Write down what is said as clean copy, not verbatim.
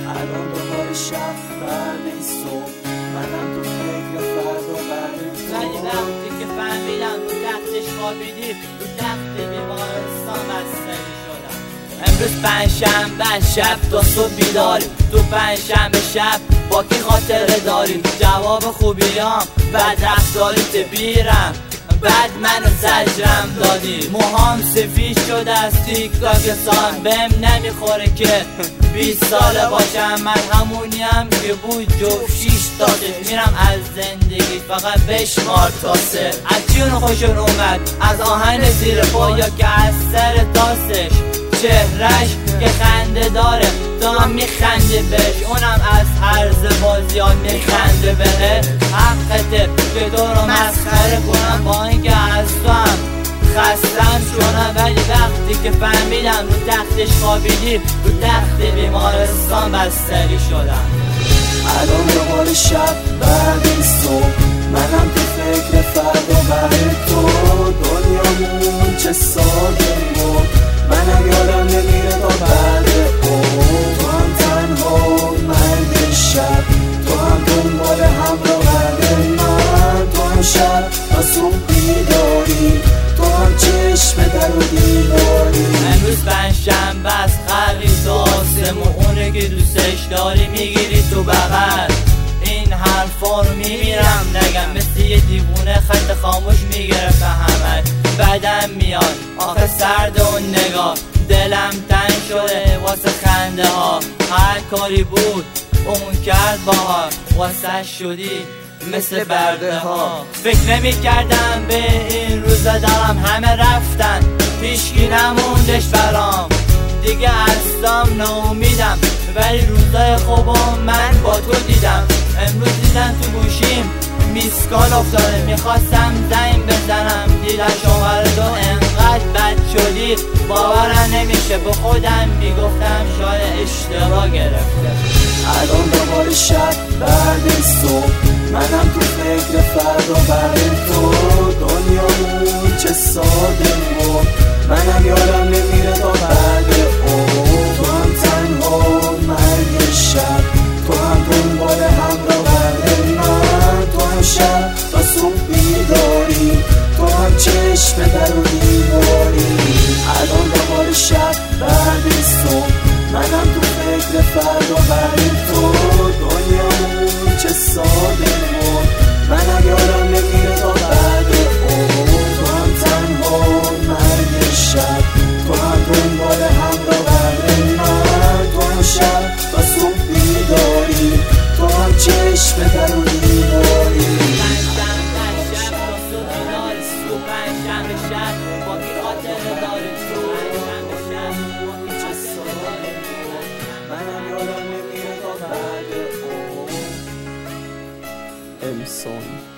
الان دوباره شب بعد این صبح منم تو فکر فردا بعد ولی وقتی که فهمیدم تو تختش خوابیدی تو تخت بیمارستان بستری شدم. امروز پنجشنبه شب تا صبح بیداری، تو پنجشنبه شب با کی خاطره داری؟ جواب خوبیام بعد رفتاریت بیرم، بعد منو زجرم دادی. موهام سفید شده از تیک تاک سان، بهم نمیخوره که 20 ساله باشم. من همونیم که بود جفت 6 تاشه. میرم از زندگی فقط بشمار تا 3. از جون خوشون اومد از آهن زیر پا یا که از سر تاسش، چهرش که خنده داره تا میخنده بهش، اونم از هرز بازیان میخنده بهه. حقته که تو رو مسخره کنم با اینکه از تو هم خستم شدم. ولی وقتی که فهمیدم رو تختش خوابیدی رو تخت بیمارستان بستری شدم. الان دوباره شب بعد این صبح منم تو فکر فردا بعد تو. دنیامون چه ساده بود، منم یادم نمیره تا بعد اون. تو هم تنها مرگ شب، تو هم دنبال همراه من. تو هم شب تا صبح بیداری، تو هم چشم در و دیواری. امروز پنجشنبه است، خرید آسمون، اونه که دوستش داری میگیری تو بغل. این حرفا رو میمیرم نگم، مثل یه دیوونه خط خاموش میگرفت همه. بعدم میاد آخه سرد اون نگاه، دلم تنگ شده واسه خنده ها. هر کاری بود اون کرد باها، واسه شدی مثل برده ها. فکر نمی کردم به این روزا دارم، همه رفتن هیچکی نموندش برام. دیگه اصلام ناامیدم ولی روزای خوبم من با تو دیدم. امروز دیدم تو گوشیم میسکال افتاده، میخواستم زنگ بزنم دیدم شماره تو انقدر بد شدی باورم نمیشه. به خودم میگفتم شاید اشتباه گرفته. الان دوباره شب بعد این صبح منم تو فکر فردا بعد تو. دنیامون چه ساده بود، منم یادم نمیره تا بعد اون. تو هم تنها مرگ شب، تو هم دنبال همراه بعد من. تو هم شب تا صبح بیداری، تو هم چشم در و دیواری. الان دوباره شب بعد این صبح منم تو فکر فردا بعد تو. دنیامون چه ساده بود، منم یادم نمیره تا بعد اون. تو هم تنها مرگ شب، تو هم دنبال همراه بعد من. تو هم شب تا صبح بیداری، تو هم چشم در و دیواری. منم یادم نمیره تا بعد اون. امسون